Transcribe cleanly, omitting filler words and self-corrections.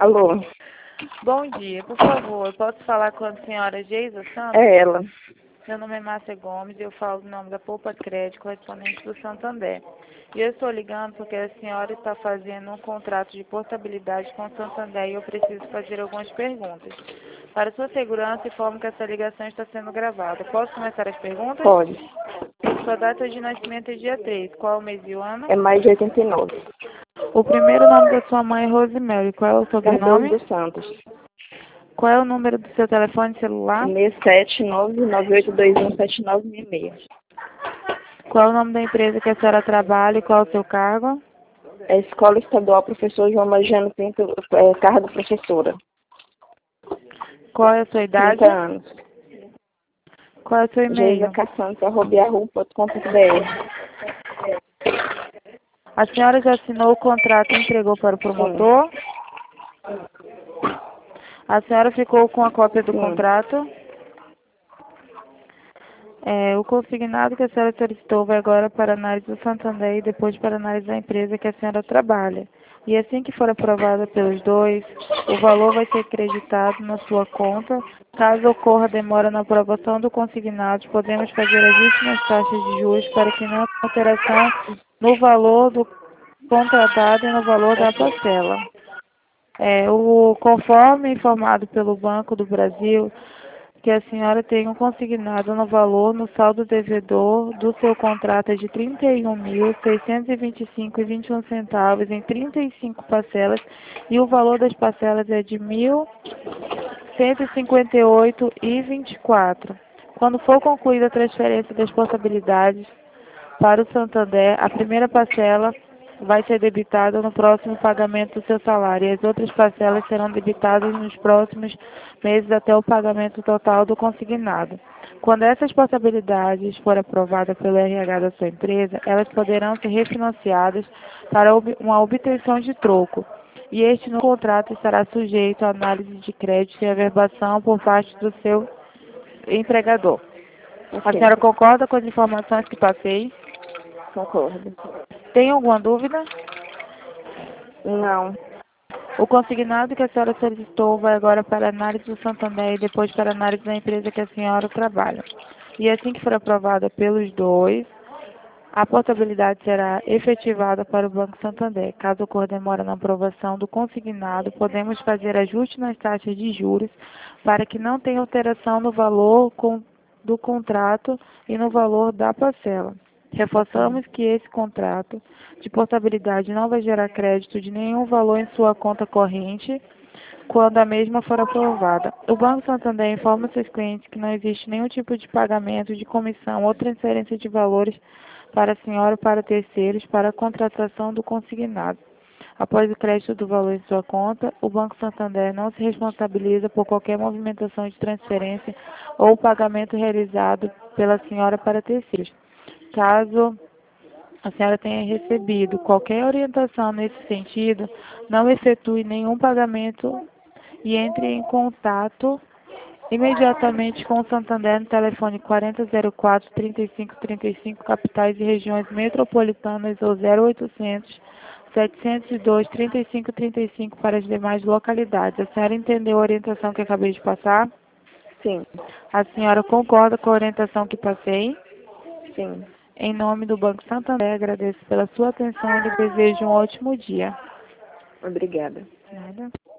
Alô? Bom dia, por favor, eu posso falar com a senhora Geisa Santos? É ela. Meu nome é Márcia Gomes e eu falo em nome da Poupa Crédito, correspondente do Santander. E eu estou ligando porque a senhora está fazendo um contrato de portabilidade com o Santander e eu preciso fazer algumas perguntas. Para sua segurança, informo que essa ligação está sendo gravada. Posso começar as perguntas? Pode. Sua data de nascimento é dia 3. Qual é o mês e o ano? É mais de 89. O primeiro nome da sua mãe é Rosemary. Qual é o Cardoso sobrenome? dos Santos. Qual é o número do seu telefone celular? 67998217966. Qual é o nome da empresa que a senhora trabalha e qual é o seu cargo? É Escola Estadual Professor João Magiano Pinto, cargo de professora. Qual é a sua idade? 30 anos. Qual é o seu e-mail? geisacassantes@yahoo.com.br. A senhora já assinou o contrato e entregou para o Sim. promotor? A senhora ficou com a cópia do Sim. contrato? O consignado que a senhora solicitou vai agora para análise do Santander e depois para análise da empresa que a senhora trabalha. E assim que for aprovada pelos dois, o valor vai ser creditado na sua conta. Caso ocorra demora na aprovação do consignado, podemos fazer ajuste nas taxas de juros para que não haja alteração no valor do contratado e no valor da parcela. Conforme informado pelo Banco do Brasil, que a senhora tem um consignado no valor no saldo devedor do seu contrato é de R$ 31.625,21 em 35 parcelas e o valor das parcelas é de R$ 1.158,24. Quando for concluída a transferência das portabilidades para o Santander, a primeira parcela vai ser debitada no próximo pagamento do seu salário e as outras parcelas serão debitadas nos próximos meses até o pagamento total do consignado. Quando essas portabilidades forem aprovadas pelo RH da sua empresa, elas poderão ser refinanciadas para uma obtenção de troco. E este no contrato estará sujeito à análise de crédito e averbação por parte do seu empregador. A Ok. senhora concorda com as informações que passei? Concordo. Tem alguma dúvida? Não. O consignado que a senhora solicitou vai agora para a análise do Santander e depois para a análise da empresa que a senhora trabalha. E assim que for aprovada pelos dois, a portabilidade será efetivada para o Banco Santander. Caso ocorra demora na aprovação do consignado, podemos fazer ajuste nas taxas de juros para que não tenha alteração no valor do contrato e no valor da parcela. Reforçamos que esse contrato de portabilidade não vai gerar crédito de nenhum valor em sua conta corrente quando a mesma for aprovada. O Banco Santander informa seus clientes que não existe nenhum tipo de pagamento de comissão ou transferência de valores para a senhora ou para terceiros para a contratação do consignado. Após o crédito do valor em sua conta, o Banco Santander não se responsabiliza por qualquer movimentação de transferência ou pagamento realizado pela senhora para terceiros. Caso a senhora tenha recebido qualquer orientação nesse sentido, não efetue nenhum pagamento e entre em contato imediatamente com o Santander no telefone 4004-3535, capitais e regiões metropolitanas ou 0800 702 3535 para as demais localidades. A senhora entendeu a orientação que acabei de passar? Sim. A senhora concorda com a orientação que passei? Sim. Em nome do Banco Santander, agradeço pela sua atenção e lhe desejo um ótimo dia. Obrigada. Nada.